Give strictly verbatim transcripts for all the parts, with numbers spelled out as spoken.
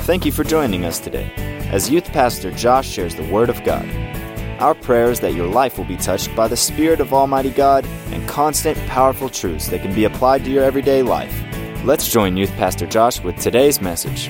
Thank you for joining us today as Youth Pastor Josh shares the Word of God. Our prayer is that your life will be touched by the Spirit of Almighty God and constant, powerful truths that can be applied to your everyday life. Let's join Youth Pastor Josh with today's message.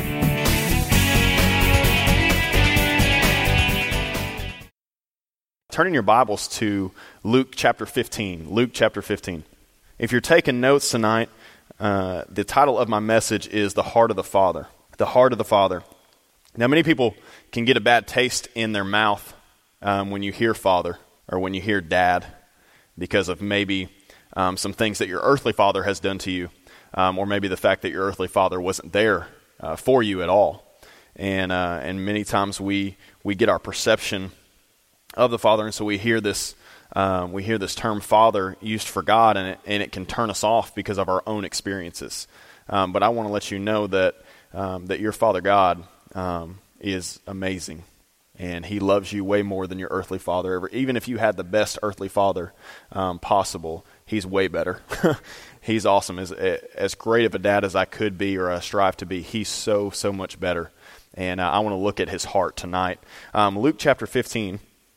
Turn in your Bibles to Luke chapter fifteen. Luke chapter fifteen. If you're taking notes tonight, uh, the title of my message is The Heart of the Father. The Heart of the Father. Now, many people can get a bad taste in their mouth um, when you hear father or when you hear dad because of maybe um, some things that your earthly father has done to you, um, or maybe the fact that your earthly father wasn't there uh, for you at all. And uh, and many times we we get our perception of the Father, and so we hear this um, we hear this term Father used for God, and it, and it can turn us off because of our own experiences. Um, but I want to let you know that um, that your Father God um, is amazing, and He loves you way more than your earthly father ever. Even if you had the best earthly father um, possible, He's way better. He's awesome. As as great of a dad as I could be or I strive to be, He's so so much better. And uh, I want to look at His heart tonight. Um, Luke chapter fifteen.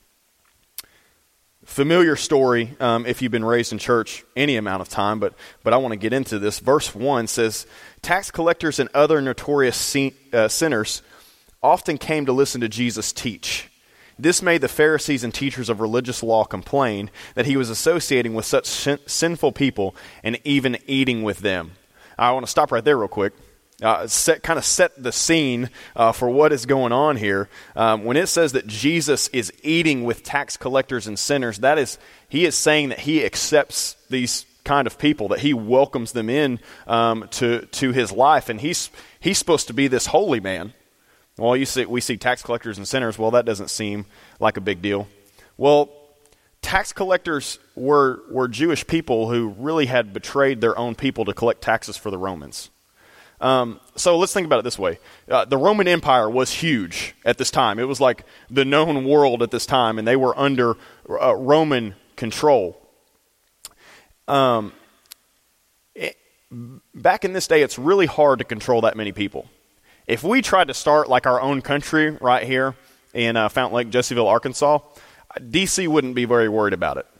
Familiar story um, if you've been raised in church any amount of time, but but I want to get into this. Verse one says, tax collectors and other notorious sin- uh, sinners often came to listen to Jesus teach. This made the Pharisees and teachers of religious law complain that He was associating with such sin- sinful people and even eating with them. I want to stop right there real quick. Uh, set, kind of set the scene uh, for what is going on here. Um, when it says that Jesus is eating with tax collectors and sinners, that is, He is saying that He accepts these kind of people, that He welcomes them in um, to to His life, and He's He's supposed to be this holy man. Well, you see, we see tax collectors and sinners. Well, that doesn't seem like a big deal. Well, tax collectors were were Jewish people who really had betrayed their own people to collect taxes for the Romans. Um, so let's think about it this way. Uh, the Roman Empire was huge at this time. It was like the known world at this time, and they were under uh, Roman control. Um, it, back in this day, it's really hard to control that many people. If we tried to start like our own country right here in uh, Fountain Lake, Jessieville, Arkansas, D C wouldn't be very worried about it.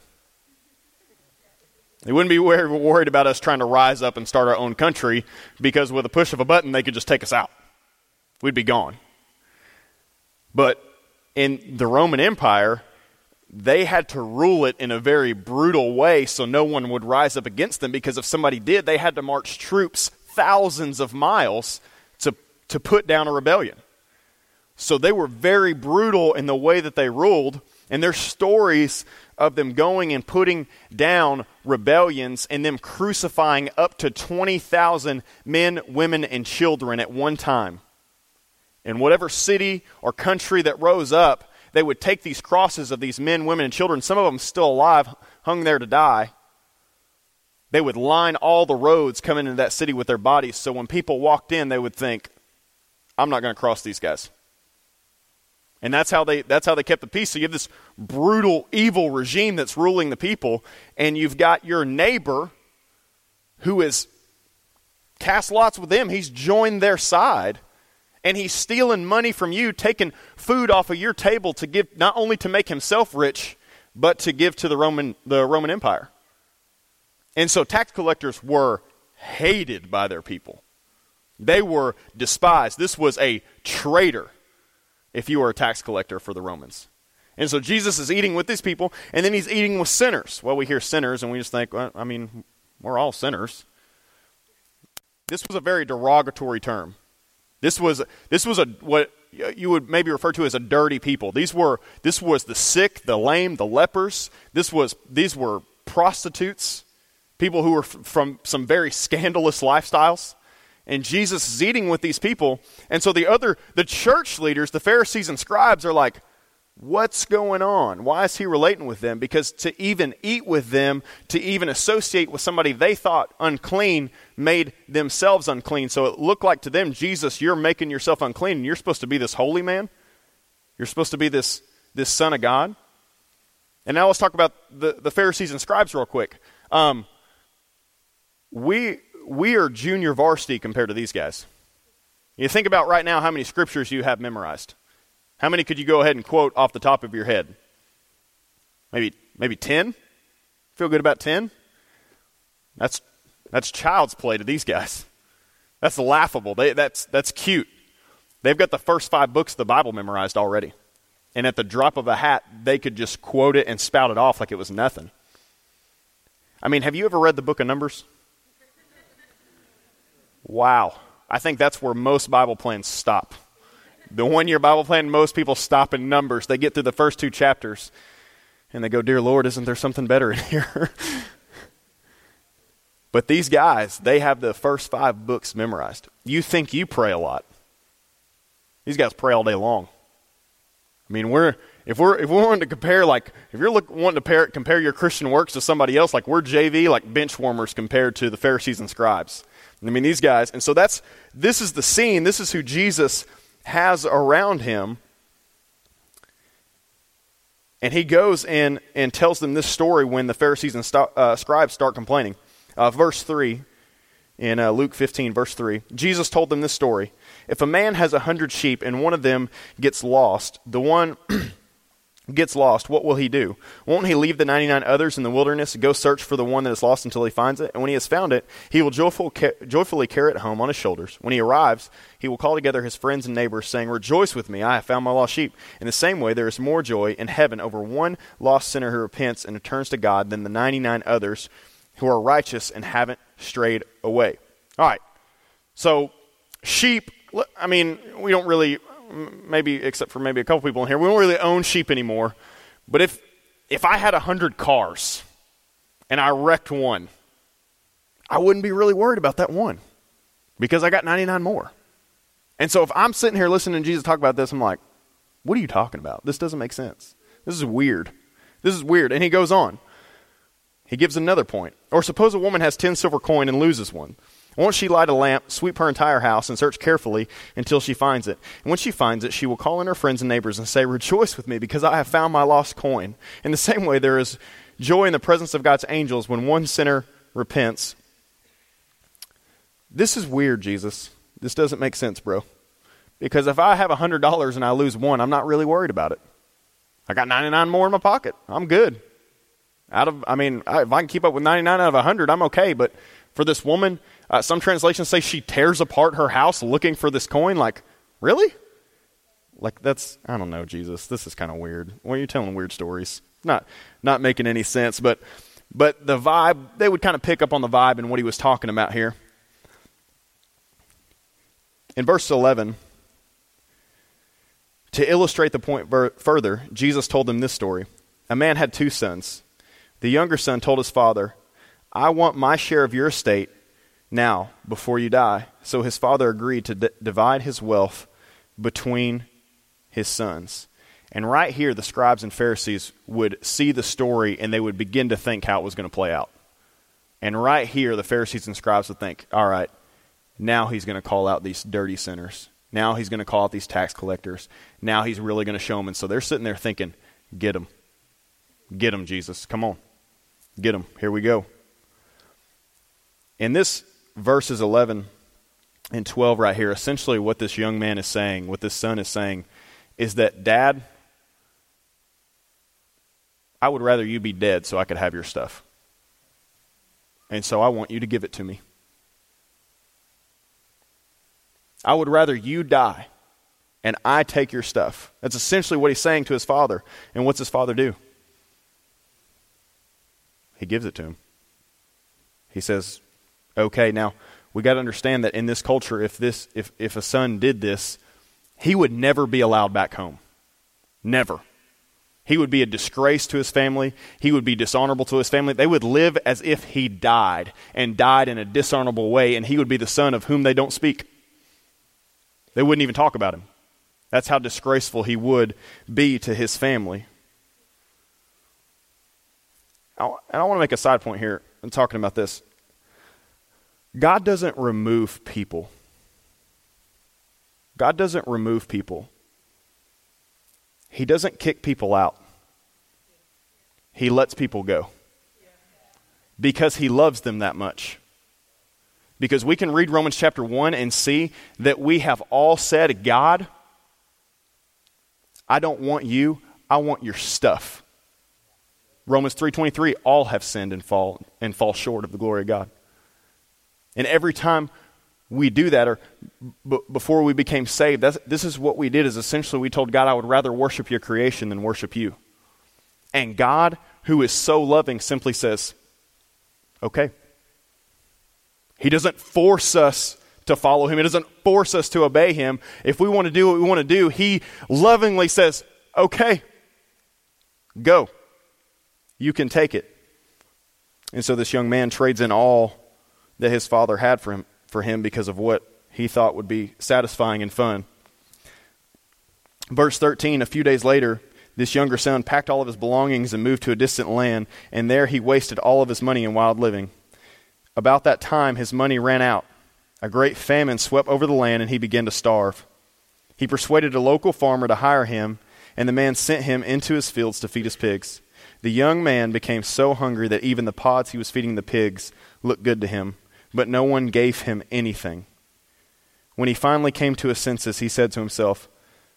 They wouldn't be very worried about us trying to rise up and start our own country because with a push of a button, they could just take us out. We'd be gone. But in the Roman Empire, they had to rule it in a very brutal way so no one would rise up against them, because if somebody did, they had to march troops thousands of miles to, to put down a rebellion. So they were very brutal in the way that they ruled, and there's stories of them going and putting down rebellions and them crucifying up to twenty thousand men, women, and children at one time. In whatever city or country that rose up, they would take these crosses of these men, women, and children, some of them still alive, hung there to die. They would line all the roads coming into that city with their bodies, so when people walked in, they would think, I'm not going to cross these guys. And that's how they that's how they kept the peace. So you have this brutal, evil regime that's ruling the people, and you've got your neighbor who is cast lots with them. He's joined their side, and he's stealing money from you, taking food off of your table to give, not only to make himself rich, but to give to the Roman the Roman Empire. And so tax collectors were hated by their people. They were despised. This was a traitor if you were a tax collector for the Romans. And so Jesus is eating with these people, and then He's eating with sinners. Well, we hear sinners, and we just think, well, I mean, we're all sinners. This was a very derogatory term. This was this was a what you would maybe refer to as a dirty people. These were this was the sick, the lame, the lepers. This was these were prostitutes, people who were f- from some very scandalous lifestyles. And Jesus is eating with these people. And so the other, the church leaders, the Pharisees and scribes are like, what's going on? Why is He relating with them? Because to even eat with them, to even associate with somebody they thought unclean, made themselves unclean. So it looked like to them, Jesus, you're making yourself unclean, and you're supposed to be this holy man. You're supposed to be this, this Son of God. And now let's talk about the, the Pharisees and scribes real quick. Um, we... We are junior varsity compared to these guys. You think about right now how many scriptures you have memorized. How many could you go ahead and quote off the top of your head? Maybe maybe ten? Feel good about ten? That's that's child's play to these guys. That's laughable. They, that's that's cute. They've got the first five books of the Bible memorized already. And at the drop of a hat, they could just quote it and spout it off like it was nothing. I mean, have you ever read the book of Numbers? Wow. I think that's where most Bible plans stop. The one-year Bible plan, most people stop in Numbers. They get through the first two chapters, and they go, dear Lord, isn't there something better in here? But these guys, they have the first five books memorized. You think you pray a lot. These guys pray all day long. I mean, we're if we're if we're wanting to compare, like if you're look, wanting to pair, compare your Christian works to somebody else, like we're J V, like bench warmers compared to the Pharisees and scribes. I mean, these guys, and so that's this is the scene. This is who Jesus has around him, and he goes and and tells them this story when the Pharisees and st- uh, scribes start complaining. Uh, verse three. In uh, Luke fifteen, verse three, Jesus told them this story. If a man has a hundred sheep and one of them gets lost, the one gets lost, what will he do? Won't he leave the ninety-nine others in the wilderness and go search for the one that is lost until he finds it? And when he has found it, he will joyful, ca- joyfully carry it home on his shoulders. When he arrives, he will call together his friends and neighbors, saying, rejoice with me, I have found my lost sheep. In the same way, there is more joy in heaven over one lost sinner who repents and returns to God than the ninety-nine others who are righteous and haven't strayed away. All right. So sheep, I mean, we don't really, maybe except for maybe a couple people in here, we don't really own sheep anymore. But if if I had a hundred cars and I wrecked one, I wouldn't be really worried about that one because I got ninety-nine more. And so if I'm sitting here listening to Jesus talk about this, I'm like, what are you talking about? This doesn't make sense. This is weird. This is weird. And he goes on. He gives another point. Or suppose a woman has ten silver coin and loses one. Won't she light a lamp, sweep her entire house, and search carefully until she finds it? And when she finds it, she will call in her friends and neighbors and say, rejoice with me because I have found my lost coin. In the same way, there is joy in the presence of God's angels when one sinner repents. This is weird, Jesus. This doesn't make sense, bro. Because if I have one hundred dollars and I lose one, I'm not really worried about it. I got ninety-nine more in my pocket. I'm good. Out of, I mean, I, if I can keep up with ninety-nine out of one hundred, I'm okay. But for this woman, uh, some translations say she tears apart her house looking for this coin. Like, really? Like, that's, I don't know, Jesus. This is kind of weird. Well, you're telling weird stories. Not not making any sense. But, but the vibe, they would kind of pick up on the vibe and what he was talking about here. In verse eleven, to illustrate the point ver- further, Jesus told them this story. A man had two sons. The younger son told his father, I want my share of your estate now before you die. So his father agreed to d- divide his wealth between his sons. And right here, the scribes and Pharisees would see the story and they would begin to think how it was going to play out. And right here, the Pharisees and scribes would think, all right, now he's going to call out these dirty sinners. Now he's going to call out these tax collectors. Now he's really going to show them. And so they're sitting there thinking, get them. Get them, Jesus. Come on. Get them. Here we go. In this verses eleven and twelve right here, essentially what this young man is saying, what this son is saying, is that, Dad, I would rather you be dead so I could have your stuff. And so I want you to give it to me. I would rather you die and I take your stuff. That's essentially what he's saying to his father. And what's his father do? He gives it to him. He says, okay, now we got to understand that in this culture, if this, if, if a son did this, he would never be allowed back home. Never. He would be a disgrace to his family. He would be dishonorable to his family. They would live as if he died and died in a dishonorable way, and he would be the son of whom they don't speak. They wouldn't even talk about him. That's how disgraceful he would be to his family. And I want to make a side point here in talking about this. God doesn't remove people. God doesn't remove people. He doesn't kick people out. He lets people go. Because he loves them that much. Because we can read Romans chapter one and see that we have all said, God, I don't want you, I want your stuff. Romans three twenty-three, all have sinned and fall and fall short of the glory of God. And every time we do that, or b- before we became saved, that's, this is what we did, is essentially we told God, I would rather worship your creation than worship you. And God, who is so loving, simply says, okay. He doesn't force us to follow him. He doesn't force us to obey him. If we want to do what we want to do, he lovingly says, okay, go. You can take it. And so this young man trades in all that his father had for him, for him because of what he thought would be satisfying and fun. Verse thirteen, a few days later, this younger son packed all of his belongings and moved to a distant land, and there he wasted all of his money in wild living. About that time, his money ran out. A great famine swept over the land, and he began to starve. He persuaded a local farmer to hire him, and the man sent him into his fields to feed his pigs. The young man became so hungry that even the pods he was feeding the pigs looked good to him, but no one gave him anything. When he finally came to his senses, he said to himself,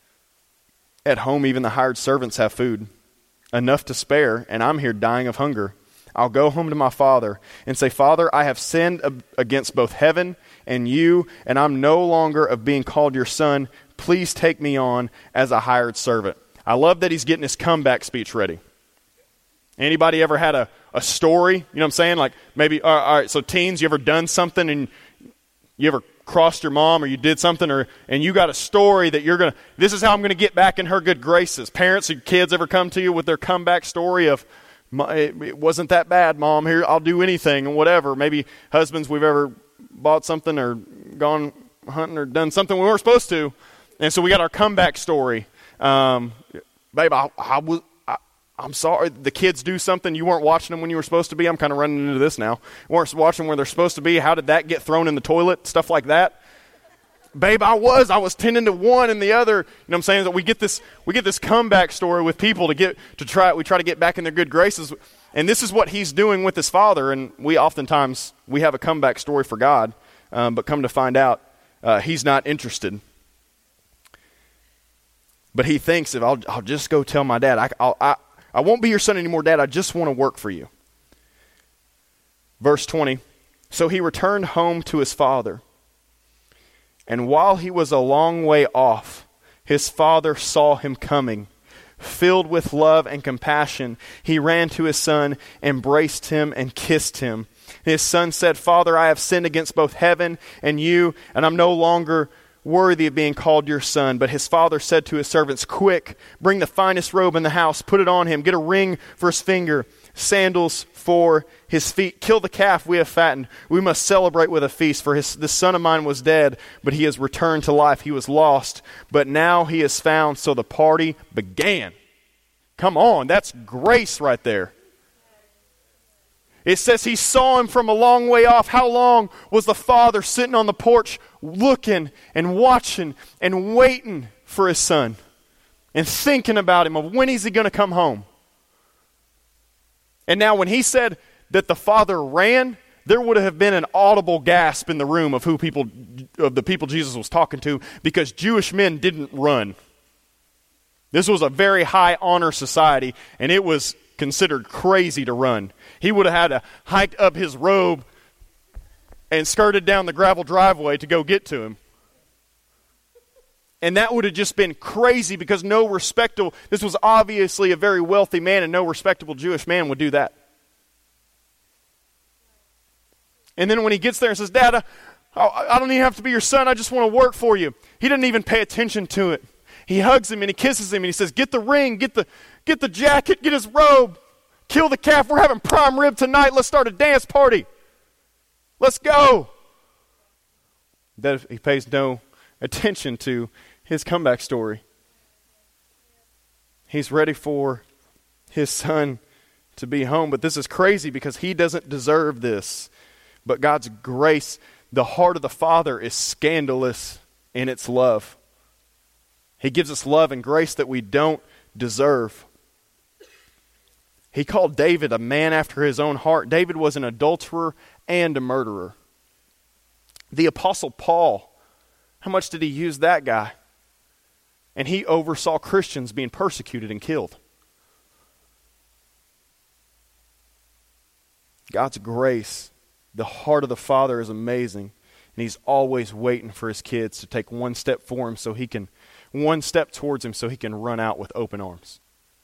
at home even the hired servants have food, enough to spare, and I'm here dying of hunger. I'll go home to my father and say, Father, I have sinned against both heaven and you, and I'm no longer of being called your son. Please take me on as a hired servant. I love that he's getting his comeback speech ready. Anybody ever had a, a story? You know what I'm saying? Like maybe, all right, all right, so teens, you ever done something and you ever crossed your mom or you did something or and you got a story that you're going to, this is how I'm going to get back in her good graces. Parents or kids ever come to you with their comeback story of, it wasn't that bad, Mom, here, I'll do anything and whatever. Maybe husbands, we've ever bought something or gone hunting or done something we weren't supposed to. And so we got our comeback story. Um, babe, I, I was, I'm sorry, the kids do something, you weren't watching them when you were supposed to be. I'm kind of running into this now. You weren't watching where they're supposed to be. How did that get thrown in the toilet? Stuff like that. Babe, I was. I was tending to one and the other. You know what I'm saying? That we get this we get this comeback story with people to get to try we try to get back in their good graces. And this is what he's doing with his father. And we oftentimes we have a comeback story for God, um, but come to find out, uh, he's not interested. But he thinks if I'll I'll just go tell my dad, I I'll, I I won't be your son anymore, Dad. I just want to work for you. Verse twenty. So he returned home to his father. And while he was a long way off, his father saw him coming. Filled with love and compassion, he ran to his son, embraced him, and kissed him. His son said, Father, I have sinned against both heaven and you, and I'm no longer worthy of being called your son. But his father said to his servants, quick, bring the finest robe in the house, put it on him, get a ring for his finger, sandals for his feet, kill the calf we have fattened. We must celebrate with a feast, for his, this son of mine was dead, but he has returned to life. He was lost, but now he is found. So the party began. Come on, that's grace right there. It says he saw him from a long way off. How long was the father sitting on the porch looking and watching and waiting for his son and thinking about him of when is he going to come home? And now when he said that the father ran, there would have been an audible gasp in the room of who people of the people Jesus was talking to, because Jewish men didn't run. This was a very high honor society, and it was considered crazy to run. He would have had to hike up his robe and skirted down the gravel driveway to go get to him. And that would have just been crazy, because no respectable, this was obviously a very wealthy man, and no respectable Jewish man would do that. And then when he gets there and says, Dad, I, I don't even have to be your son, I just want to work for you. He doesn't even pay attention to it. He hugs him and he kisses him and he says, get the ring, get the, get the jacket, get his robe, kill the calf. We're having prime rib tonight. Let's start a dance party. Let's go. That he pays no attention to his comeback story. He's ready for his son to be home. But this is crazy because he doesn't deserve this. But God's grace, the heart of the Father is scandalous in its love. He gives us love and grace that we don't deserve. He called David a man after his own heart. David was an adulterer and a murderer. The Apostle Paul, how much did he use that guy? And he oversaw Christians being persecuted and killed. God's grace, the heart of the Father is amazing. And he's always waiting for his kids to take one step for him so he can, one step towards him so he can run out with open arms.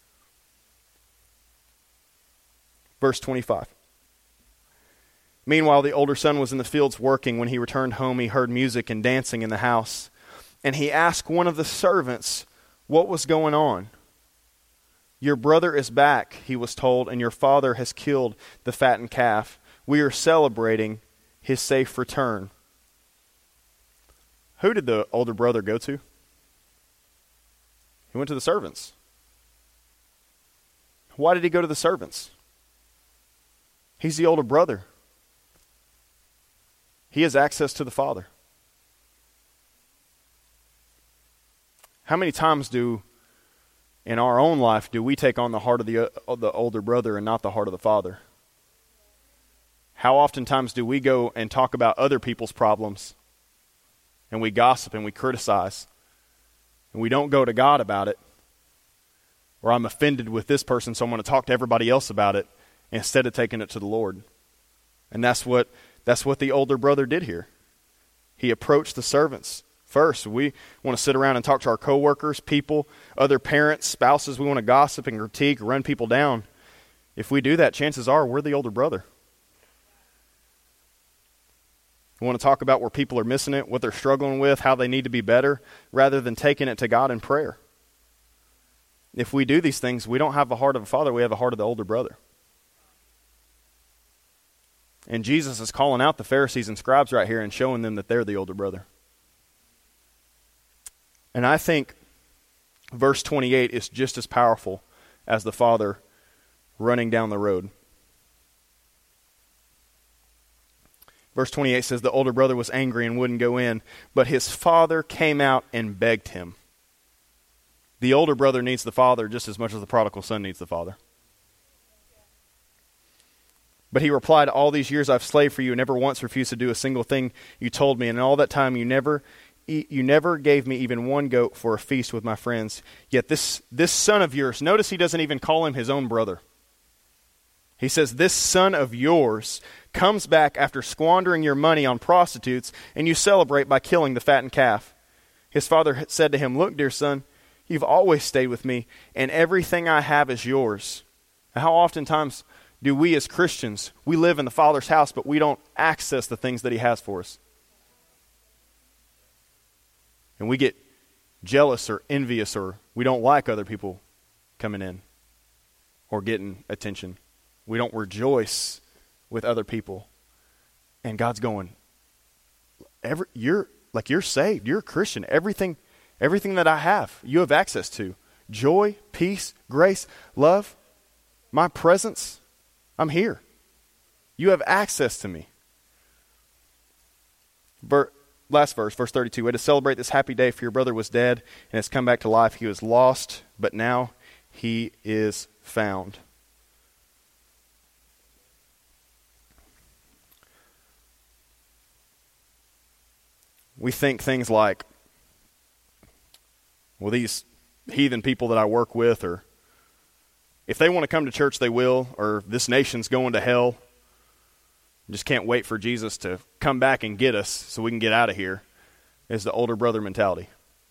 Verse twenty-five. Meanwhile, the older son was in the fields working. When he returned home, he heard music and dancing in the house. And he asked one of the servants what was going on. Your brother is back, he was told, and your father has killed the fattened calf. We are celebrating his safe return. Who did the older brother go to? He went to the servants. Why did he go to the servants? He's the older brother. He has access to the Father. How many times do, in our own life, do we take on the heart of the, uh, the older brother and not the heart of the Father? How oftentimes do we go and talk about other people's problems, and we gossip and we criticize, and we don't go to God about it, or I'm offended with this person, so I'm going to talk to everybody else about it, instead of taking it to the Lord. And that's what that's what the older brother did here. He approached the servants first. We want to sit around and talk to our coworkers, people, other parents, spouses. We want to gossip and critique, run people down. If we do that, chances are we're the older brother. We want to talk about where people are missing it, what they're struggling with, how they need to be better, rather than taking it to God in prayer. If we do these things, we don't have the heart of a father, we have the heart of the older brother. And Jesus is calling out the Pharisees and scribes right here and showing them that they're the older brother. And I think verse twenty-eight is just as powerful as the father running down the road. Verse twenty-eight says, the older brother was angry and wouldn't go in, but his father came out and begged him. The older brother needs the father just as much as the prodigal son needs the father. But he replied, all these years I've slaved for you and never once refused to do a single thing you told me. And in all that time you never you never gave me even one goat for a feast with my friends. Yet this, this son of yours, notice he doesn't even call him his own brother. He says, this son of yours comes back after squandering your money on prostitutes, and you celebrate by killing the fattened calf. His father said to him, look, dear son, you've always stayed with me, and everything I have is yours. Now, how oftentimes do we as Christians, we live in the Father's house, but we don't access the things that he has for us? And we get jealous or envious, or we don't like other people coming in or getting attention. We don't rejoice with other people. And God's going, every, you're like you're saved, you're a Christian. Everything, everything that I have, you have access to. Joy, peace, grace, love, my presence. I'm here. You have access to me. Ver- last verse, verse thirty-two. Way to celebrate this happy day, for your brother was dead and has come back to life. He was lost, but now he is found. We think things like, well, these heathen people that I work with, or if they want to come to church, they will, or this nation's going to hell. Just can't wait for Jesus to come back and get us so we can get out of here, is the older brother mentality.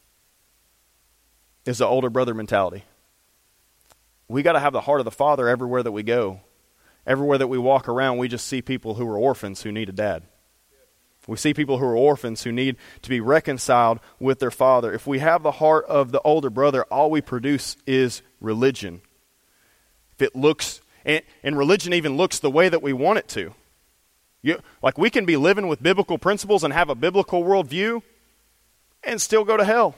Is the older brother mentality. We got to have the heart of the Father everywhere that we go. Everywhere that we walk around, we just see people who are orphans who need a dad. We see people who are orphans who need to be reconciled with their father. If we have the heart of the older brother, all we produce is religion. If it looks, and, and religion even looks the way that we want it to. You, like we can be living with biblical principles and have a biblical worldview and still go to hell.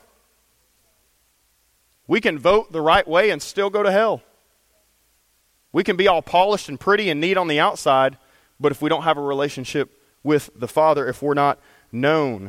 We can vote the right way and still go to hell. We can be all polished and pretty and neat on the outside, but if we don't have a relationship with the Father, if we're not known.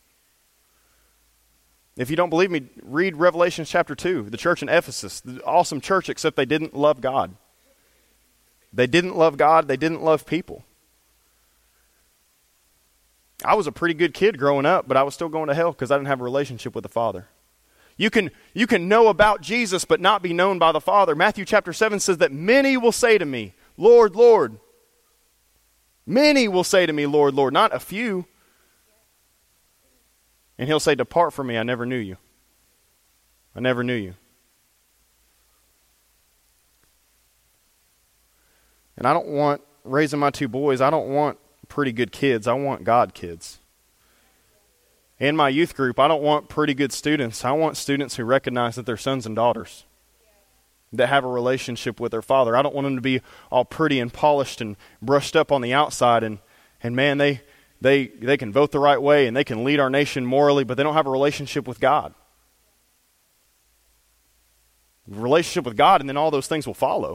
If you don't believe me, read Revelation chapter two, the church in Ephesus, the awesome church, except they didn't love God. They didn't love God, they didn't love people. I was a pretty good kid growing up, but I was still going to hell because I didn't have a relationship with the Father. You can, you can know about Jesus but not be known by the Father. Matthew chapter seven says that many will say to me, Lord, Lord. Many will say to me, Lord, Lord, not a few. And he'll say, depart from me, I never knew you. I never knew you. And I don't want, raising my two boys, I don't want pretty good kids. I want God kids. In my youth group, I don't want pretty good students. I want students who recognize that they're sons and daughters, that have a relationship with their Father. I don't want them to be all pretty and polished and brushed up on the outside, and, and man, they, they, they can vote the right way and they can lead our nation morally, but they don't have a relationship with God. Relationship with God, and then all those things will follow.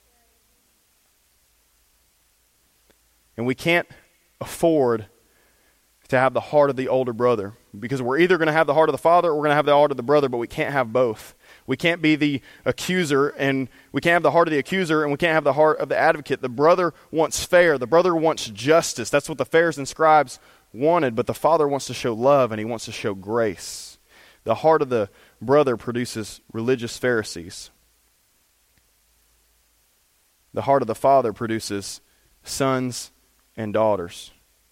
And we can't afford to have the heart of the older brother, because we're either going to have the heart of the father or we're going to have the heart of the brother, but we can't have both. We can't be the accuser, and we can't have the heart of the accuser, and we can't have the heart of the advocate. The brother wants fair. The brother wants justice. That's what the Pharisees and scribes wanted, but the father wants to show love, and he wants to show grace. The heart of the brother produces religious Pharisees. The heart of the father produces sons and daughters.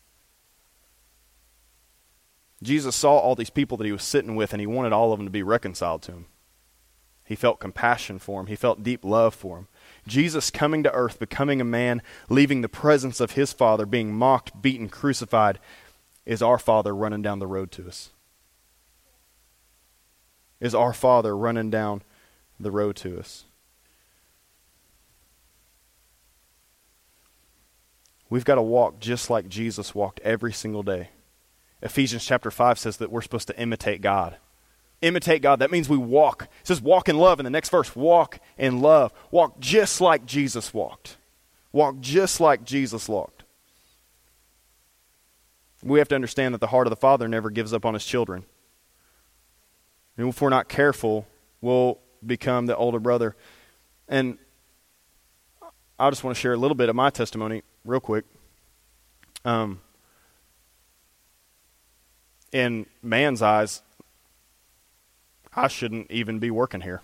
Jesus saw all these people that he was sitting with, and he wanted all of them to be reconciled to him. He felt compassion for him. He felt deep love for him. Jesus coming to earth, becoming a man, leaving the presence of his Father, being mocked, beaten, crucified, is our Father running down the road to us. Is our Father running down the road to us. We've got to walk just like Jesus walked every single day. Ephesians chapter five says that we're supposed to imitate God. Imitate God. That means we walk. It says walk in love in the next verse. Walk in love. Walk just like Jesus walked. Walk just like Jesus walked. We have to understand that the heart of the Father never gives up on his children. And if we're not careful, we'll become the older brother. And I just want to share a little bit of my testimony real quick. Um, in man's eyes, I shouldn't even be working here.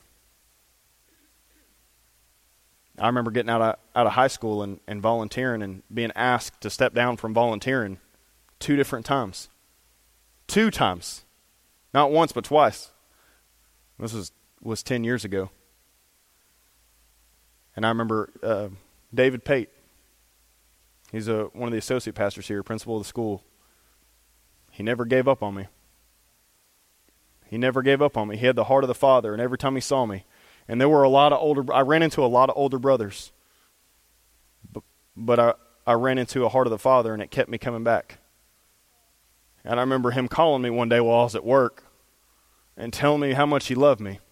I remember getting out of, out of high school and, and volunteering and being asked to step down from volunteering two different times. Two times. Not once, but twice. This was, was ten years ago. And I remember uh, David Pate. He's a, one of the associate pastors here, principal of the school. He never gave up on me. He never gave up on me. He had the heart of the Father, and every time he saw me. And there were a lot of older, I ran into a lot of older brothers. But, but I, I ran into a heart of the Father, and it kept me coming back. And I remember him calling me one day while I was at work and telling me how much he loved me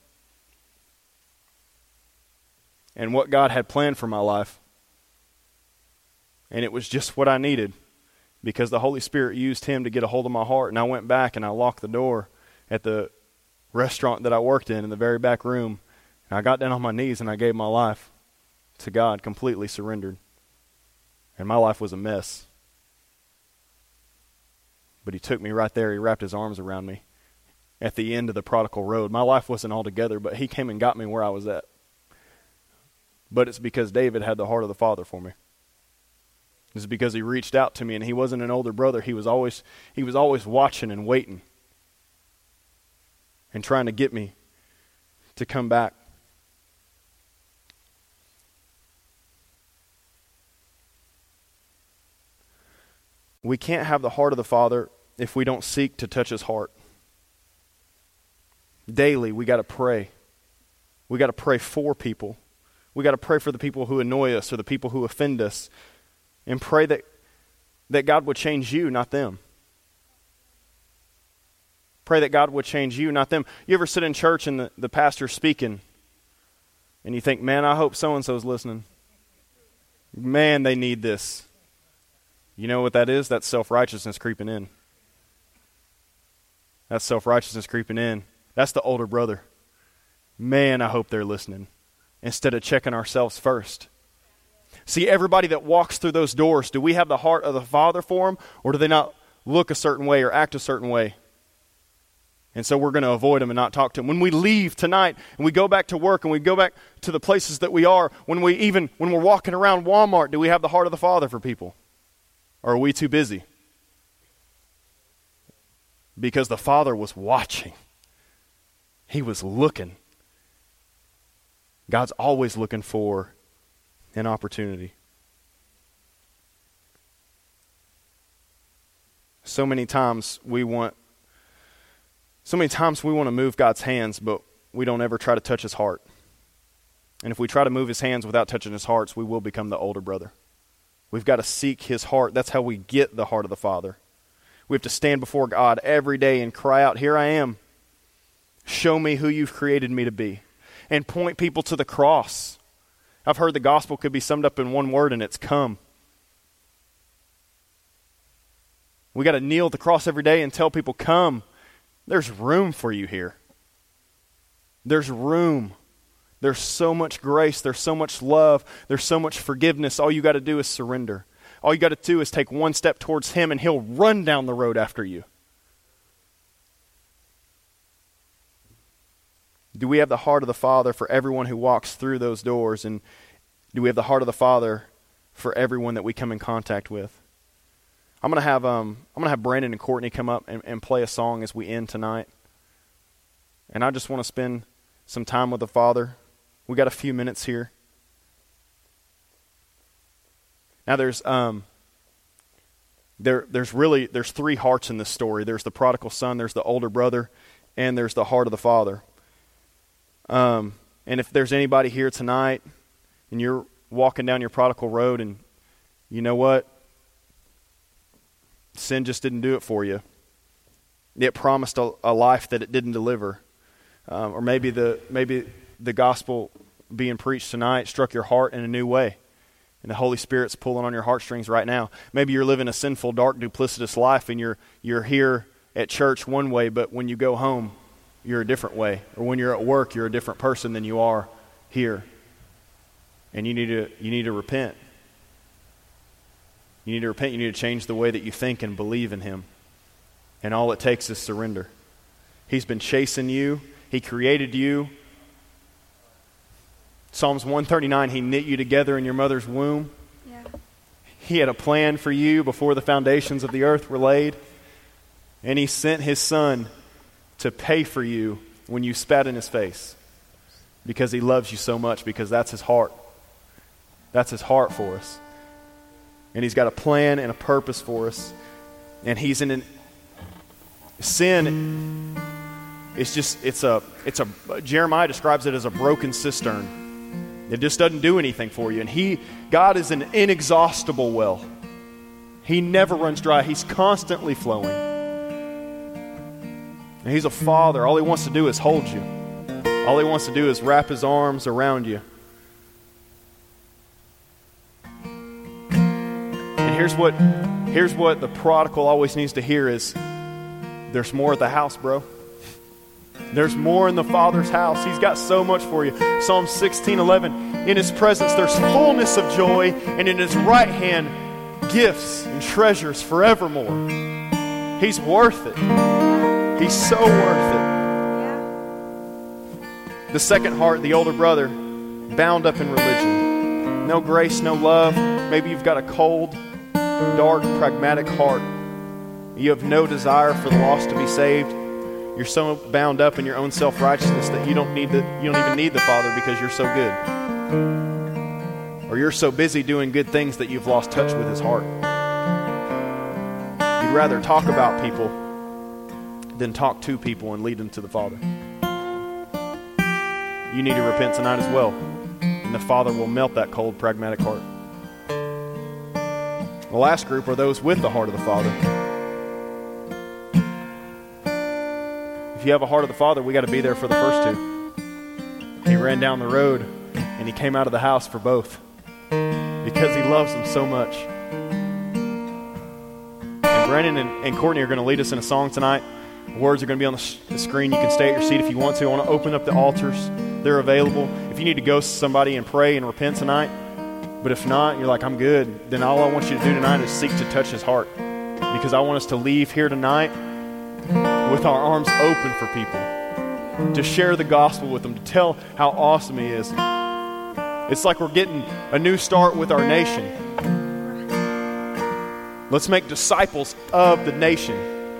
and what God had planned for my life. And it was just what I needed, because the Holy Spirit used him to get a hold of my heart. And I went back and I locked the door at the restaurant that I worked in, in the very back room. And I got down on my knees and I gave my life to God, completely surrendered. And my life was a mess. But he took me right there. He wrapped his arms around me at the end of the prodigal road. My life wasn't all together, but he came and got me where I was at. But it's because David had the heart of the Father for me. It's because he reached out to me, and he wasn't an older brother. He was always he was always watching and waiting and trying to get me to come back. We can't have the heart of the Father if we don't seek to touch his heart. Daily, we got to pray. We got to pray for people. We got to pray for the people who annoy us or the people who offend us. And pray that, that God would change you, not them. Pray that God would change you, not them. You ever sit in church and the, the pastor's speaking and you think, man, I hope so-and-so's listening. Man, they need this. You know what that is? That's self-righteousness creeping in. That's self-righteousness creeping in. That's the older brother. Man, I hope they're listening. Instead of checking ourselves first. See, everybody that walks through those doors, do we have the heart of the Father for them, or do they not look a certain way or act a certain way. And so we're going to avoid them and not talk to them. When we leave tonight and we go back to work and we go back to the places that we are, when we even, when we're walking around Walmart, do we have the heart of the Father for people? Or are we too busy? Because the Father was watching. He was looking. God's always looking for an opportunity. So many times we want So many times we want to move God's hands, but we don't ever try to touch his heart. And if we try to move his hands without touching his hearts, we will become the older brother. We've got to seek his heart. That's how we get the heart of the Father. We have to stand before God every day and cry out, here I am. Show me who you've created me to be. And point people to the cross. I've heard the gospel could be summed up in one word, and it's come. We got to kneel at the cross every day and tell people, come. There's room for you here. There's room. There's so much grace. There's so much love. There's so much forgiveness. All you got to do is surrender. All you got to do is take one step towards him and he'll run down the road after you. Do we have the heart of the Father for everyone who walks through those doors? And do we have the heart of the Father for everyone that we come in contact with? I'm gonna have um I'm gonna have Brandon and Courtney come up and, and play a song as we end tonight. And I just want to spend some time with the Father. We got a few minutes here. Now there's um there there's really there's three hearts in this story. There's the prodigal son, there's the older brother, and there's the heart of the Father. Um and if there's anybody here tonight and you're walking down your prodigal road and you know what? Sin just didn't do it for you. It promised a, a life that it didn't deliver. Um, or maybe the maybe the gospel being preached tonight struck your heart in a new way. And the Holy Spirit's pulling on your heartstrings right now. Maybe you're living a sinful, dark, duplicitous life and you're you're here at church one way, but when you go home, you're a different way. Or when you're at work, you're a different person than you are here. And you need to you need to repent. You need to repent. You need to change the way that you think and believe in him. And all it takes is surrender. He's been chasing you. He created you. Psalms one thirty-nine, he knit you together in your mother's womb. Yeah. He had a plan for you before the foundations of the earth were laid. And he sent his son to pay for you when you spat in his face. Because he loves you so much, because that's his heart. That's his heart for us. And he's got a plan and a purpose for us. And he's in an sin. It's just, it's a, it's a, Jeremiah describes it as a broken cistern. It just doesn't do anything for you. And he, God is an inexhaustible well. He never runs dry. He's constantly flowing. And he's a father. All he wants to do is hold you. All he wants to do is wrap his arms around you. And here's what, here's what the prodigal always needs to hear is, there's more at the house, bro. There's more in the Father's house. He's got so much for you. Psalm sixteen eleven, in his presence there's fullness of joy, and in his right hand gifts and treasures forevermore. He's worth it. He's so worth it. Yeah. The second heart, the older brother, bound up in religion. No grace, no love. Maybe you've got a cold, dark, pragmatic heart. You have no desire for the lost to be saved. You're so bound up in your own self-righteousness that you don't need the, you don't even need the Father because you're so good. Or you're so busy doing good things that you've lost touch with his heart. You'd rather talk about people than talk to people and lead them to the Father. You need to repent tonight as well. And the Father will melt that cold, pragmatic heart. The last group are those with the heart of the Father. If you have a heart of the Father, we got to be there for the first two. He ran down the road and he came out of the house for both because he loves them so much. And Brandon and, and Courtney are going to lead us in a song tonight. The words are going to be on the, sh- the screen. You can stay at your seat if you want to. I want to open up the altars. They're available. If you need to go to somebody and pray and repent tonight, but if not, you're like, I'm good, then all I want you to do tonight is seek to touch his heart. because I want us to leave here tonight with our arms open for people, to share the gospel with them, to tell how awesome He is. It's like we're getting a new start with our nation. Let's make disciples of the nation.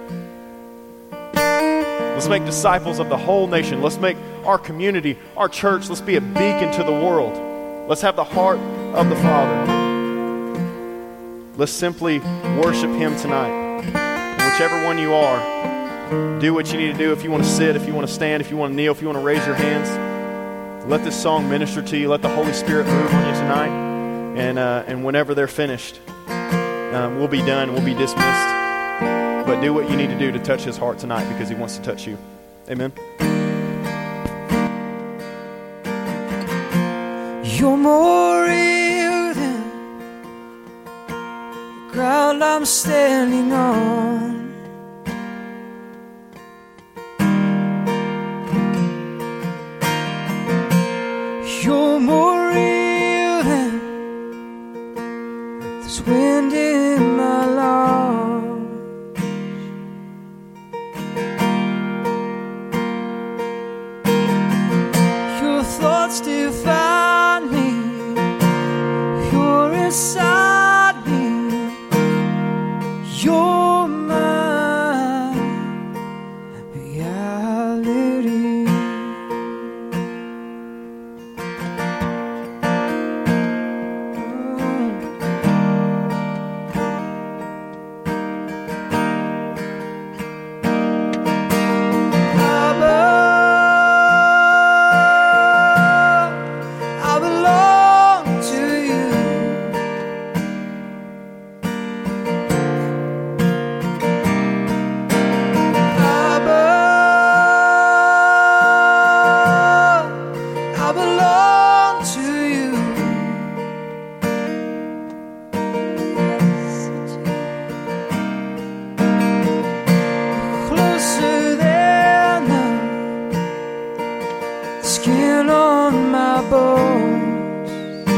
Let's make disciples of the whole nation. Let's make our community, our church, let's be a beacon to the world. Let's have the heart of the Father. Let's simply worship Him tonight. And whichever one you are, do what you need to do. If you want to sit, if you want to stand, if you want to kneel, if you want to raise your hands, let this song minister to you. Let the Holy Spirit move on you tonight. And uh, and whenever they're finished, um, we'll be done. We'll be dismissed. But do what you need to do to touch His heart tonight, because He wants to touch you. Amen. You're more real than the ground I'm standing on. You're more real than this wind in my lungs. Your thoughts define me. You're inside me. You're my reality. Skin on my bones,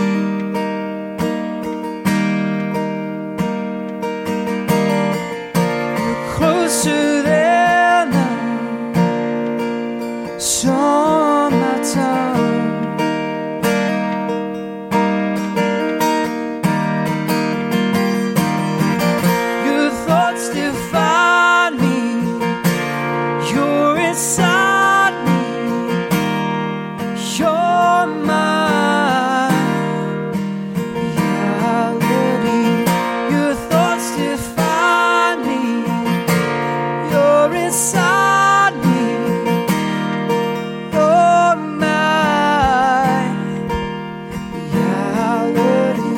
you're closer than the song on my tongue. Your thoughts define me. You're inside. You're my reality. Your thoughts define me. You're inside me. You're my reality.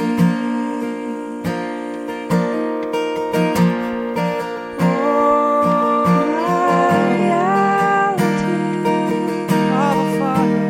Oh, my reality. Abba, Father.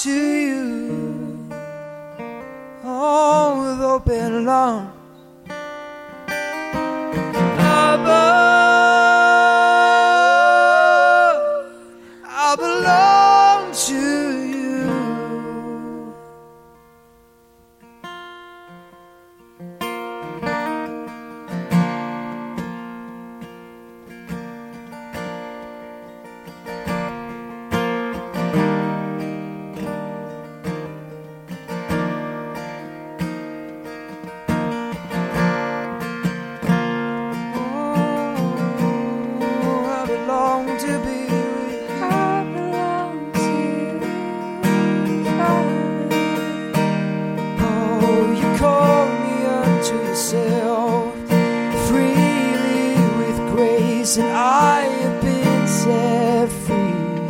to you. Oh, with open arms. Abba, I belong to you. And I have been set free.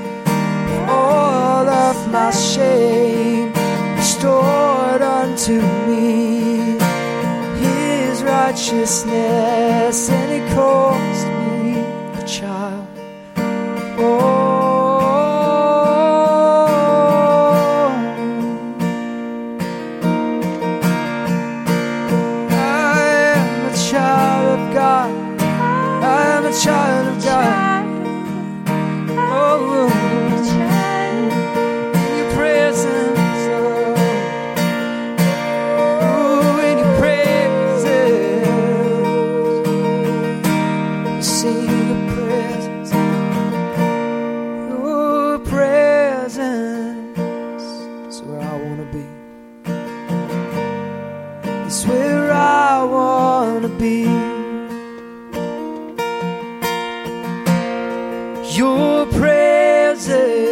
All of my shame restored unto me. His righteousness, and He calls me a child. Oh, I am a child of God. I'm a child of God. Oh, in your presence, oh, in your presence, sing your presence, your presence is where I want to be. It's where I want to be. Your presence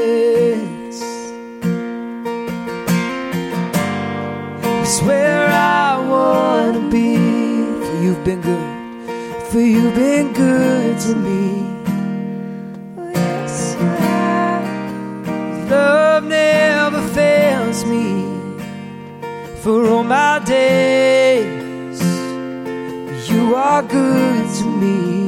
is where I want to be. For you've been good, for you've been good to me. Oh, yes, you have. Love never fails me. For all my days, you are good to me.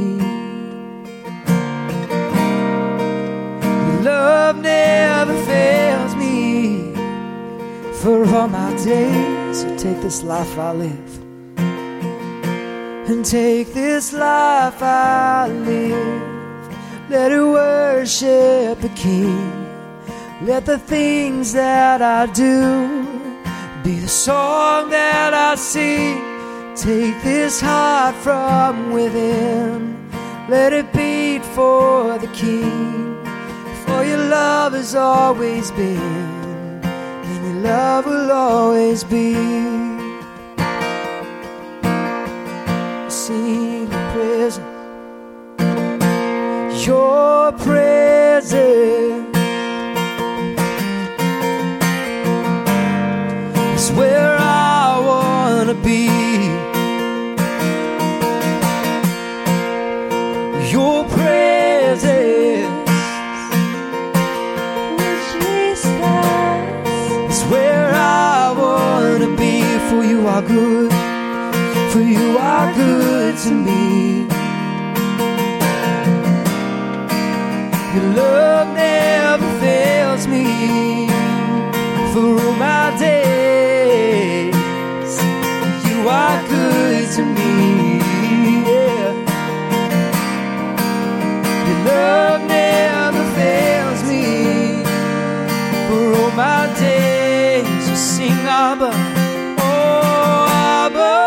Love never fails me. For all my days, so take this life I live, and take this life I live. Let it worship the King. Let the things that I do be the song that I sing. Take this heart from within. Let it beat for the King. For your love has always been, and your love will always be. Sing your presence, your presence is where I want to be. Your presence where I want to be. For you are good, for you are good to me. Your love never fails me. For all my days, you are good to me. Yeah. Your love never fails me. For all my days, sing Abba, oh Abba,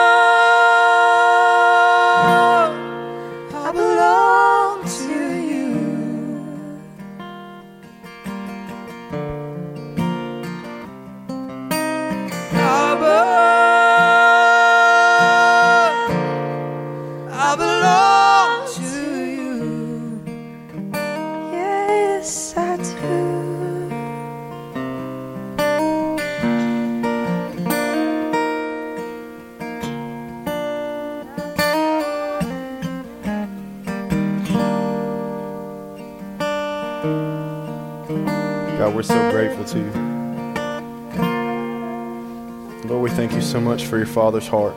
I belong to you. Abba, I belong to you. Yes, I do. God, we're so grateful to you. Lord, we thank you so much for your Father's heart.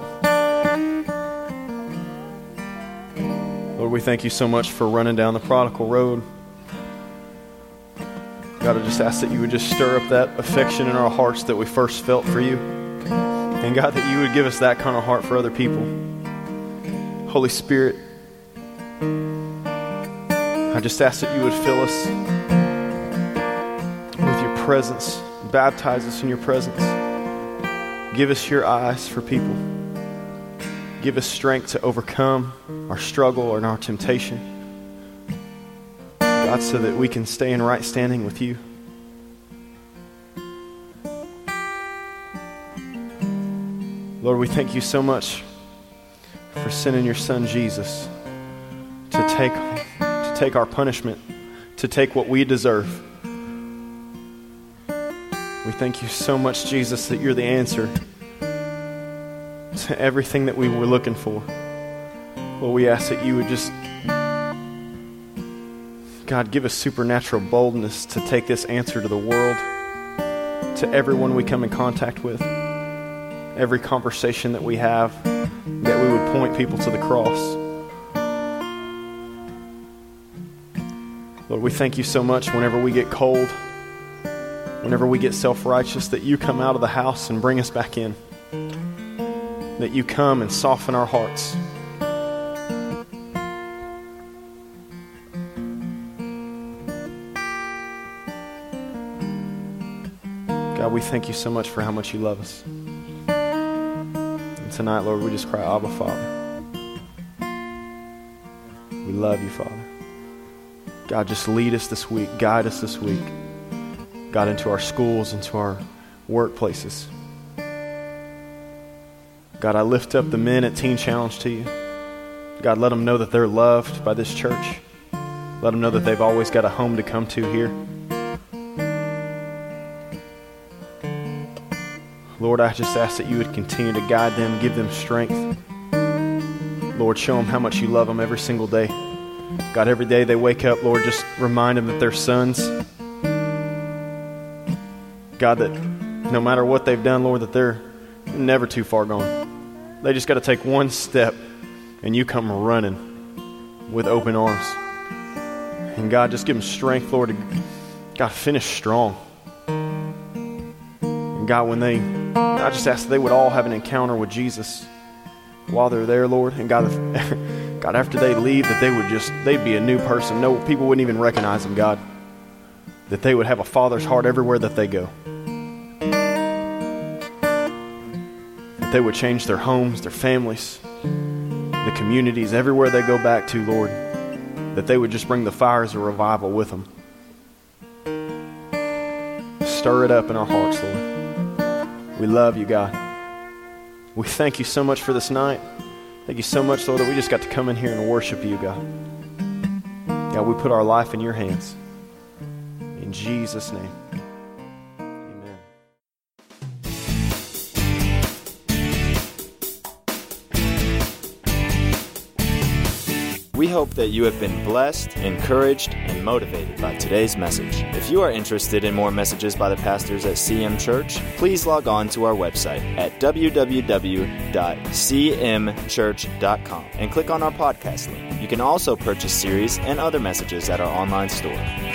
Lord, we thank you so much for running down the prodigal road. God, I just ask that you would just stir up that affection in our hearts that we first felt for you. And God, that you would give us that kind of heart for other people. Holy Spirit, I just ask that you would fill us with your presence. Baptize us in your presence. Give us your eyes for people. Give us strength to overcome our struggle and our temptation. God, so that we can stay in right standing with you. Lord, we thank you so much for sending your son Jesus to take, to take our punishment, to take what we deserve. We thank you so much, Jesus, that you're the answer to everything that we were looking for. Lord, we ask that you would just, God, give us supernatural boldness to take this answer to the world, to everyone we come in contact with, every conversation that we have, that we would point people to the cross. Lord, we thank you so much whenever we get cold, whenever we get self-righteous, that you come out of the house and bring us back in, that you come and soften our hearts. God, we thank you so much for how much you love us. And tonight, Lord, we just cry, Abba, Father. We love you, Father. God, just lead us this week. Guide us this week. God, into our schools, into our workplaces. God, I lift up the men at Teen Challenge to you. God, let them know that they're loved by this church. Let them know that they've always got a home to come to here. Lord, I just ask that you would continue to guide them, give them strength. Lord, show them how much you love them every single day. God, every day they wake up, Lord, just remind them that they're sons. God, that no matter what they've done, Lord, that they're never too far gone. They just got to take one step, and you come running with open arms. And God, just give them strength, Lord, to God, finish strong. And God, when they, I just ask that they would all have an encounter with Jesus while they're there, Lord. And God, if, God, after they leave, that they would just, they'd be a new person. No, people wouldn't even recognize them, God. That they would have a father's heart everywhere that they go. That they would change their homes, their families, the communities, everywhere they go back to, Lord. That they would just bring the fires of revival with them. Stir it up in our hearts, Lord. We love you, God. We thank you so much for this night. Thank you so much, Lord, that we just got to come in here and worship you, God. God, we put our life in your hands. In Jesus' name. Amen. We hope that you have been blessed, encouraged, and motivated by today's message. If you are interested in more messages by the pastors at C M Church, please log on to our website at w w w dot c m church dot com and click on our podcast link. You can also purchase series and other messages at our online store.